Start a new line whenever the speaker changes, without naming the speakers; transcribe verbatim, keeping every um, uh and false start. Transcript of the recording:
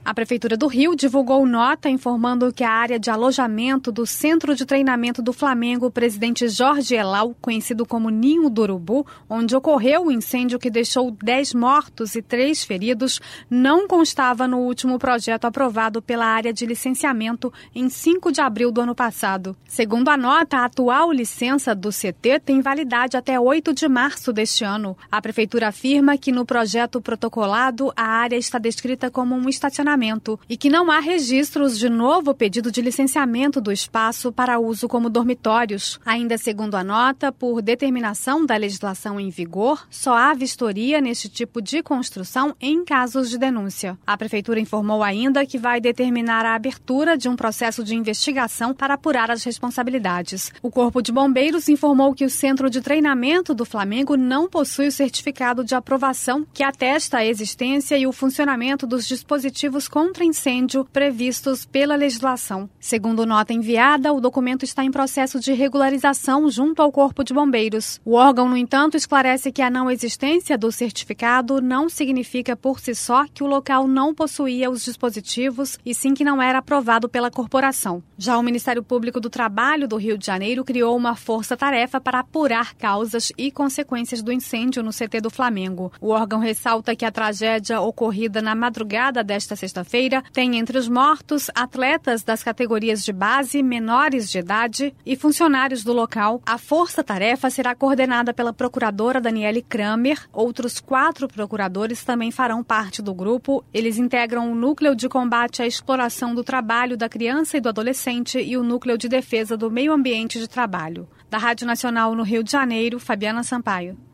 A Prefeitura do Rio divulgou nota informando que a área de alojamento do Centro de Treinamento do Flamengo Presidente Jorge Elal, conhecido como Ninho do Urubu, onde ocorreu o incêndio que deixou dez mortos e três feridos, não constava no último projeto aprovado pela área de licenciamento em cinco de abril do ano passado. Segundo a nota, a atual licença do C T tem validade até oito de março deste ano. A Prefeitura afirma que no projeto protocolado a área está descrita como um estacionamento e que não há registros de novo pedido de licenciamento do espaço para uso como dormitórios. Ainda segundo a nota, por determinação da legislação em vigor, só há vistoria neste tipo de construção em casos de denúncia. A Prefeitura informou ainda que vai determinar a abertura de um processo de investigação para apurar as responsabilidades. O Corpo de Bombeiros informou que o Centro de Treinamento do Flamengo não possui o certificado de aprovação que atesta a existência e o funcionamento dos dispositivos contra incêndio previstos pela legislação. Segundo nota enviada, o documento está em processo de regularização junto ao Corpo de Bombeiros. O órgão, no entanto, esclarece que a não existência do certificado não significa por si só que o local não possuía os dispositivos e sim que não era aprovado pela corporação. Já o Ministério Público do Trabalho do Rio de Janeiro criou uma força-tarefa para apurar causas e consequências do incêndio no C T do Flamengo. O órgão ressalta que a tragédia ocorrida na madrugada desta sexta-feira tem entre os mortos atletas das categorias de base, menores de idade e funcionários do local. A força-tarefa será coordenada pela procuradora Daniele Kramer. Outros quatro procuradores também farão parte do grupo. Eles integram o Núcleo de Combate à Exploração do Trabalho da Criança e do Adolescente e o Núcleo de Defesa do Meio Ambiente de Trabalho. Da Rádio Nacional no Rio de Janeiro, Fabiana Sampaio.